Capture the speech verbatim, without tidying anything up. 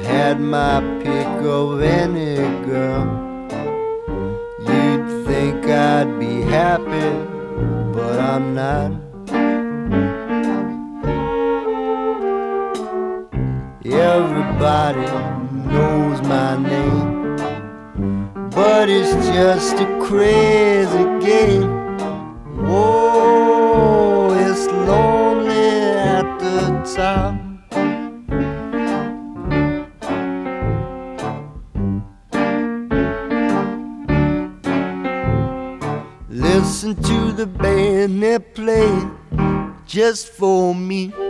had my pick of any girl, you'd think I'd be happy, but I'm not. Everybody knows my name, but it's just a crazy game. Whoa, it's lonely at the top. Listen to the band they play just for me.